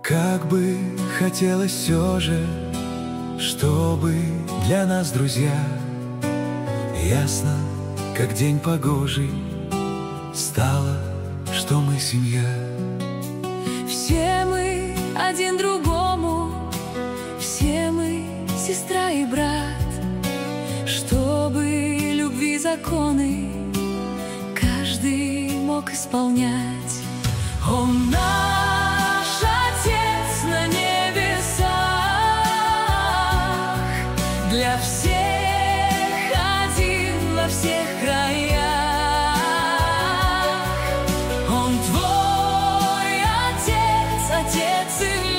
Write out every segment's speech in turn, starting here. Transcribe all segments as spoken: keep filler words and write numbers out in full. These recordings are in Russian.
Как бы хотелось все же, чтобы для нас, друзья, ясно, как день погожий, стало, что мы семья. Все мы один другому, все мы сестра и брат, чтобы любви законы каждый мог исполнять. Он наш Отец на небесах, для всех один во всех краях. Он твой Отец, Отец и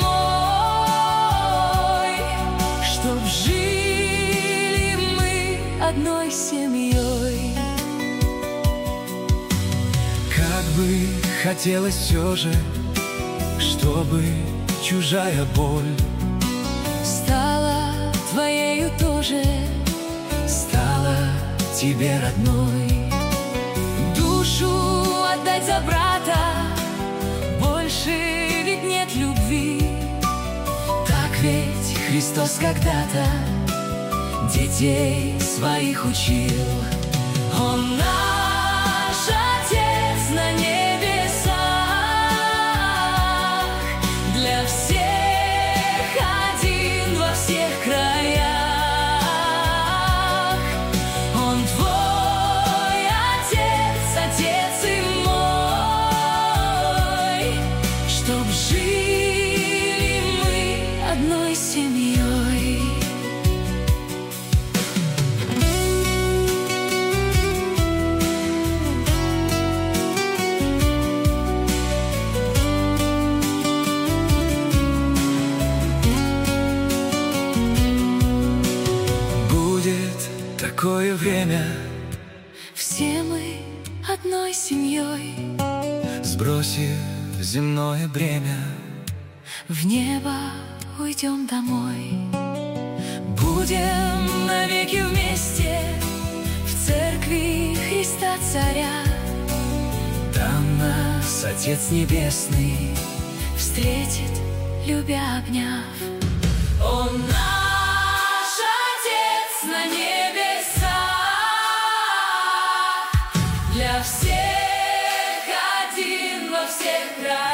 мой, чтоб жили мы одной семьей. Как бы хотелось все же, чтобы чужая боль стала твоею тоже, стала тебе родной. Душу отдать за брата, больше ведь нет любви. Так ведь Христос когда-то детей своих учил. Он наш Отец на небесах, для всех один во всех краях. Он твой Отец, Отец и мой, чтоб жили мы одной семьей. Такое время, все мы одной семьей, сбросив земное бремя, в небо уйдем домой. Будем навеки вместе в церкви Христа Царя. Там нас Отец Небесный встретит, любя обняв. Он наш Отец на небесах, для всех один во всех краях.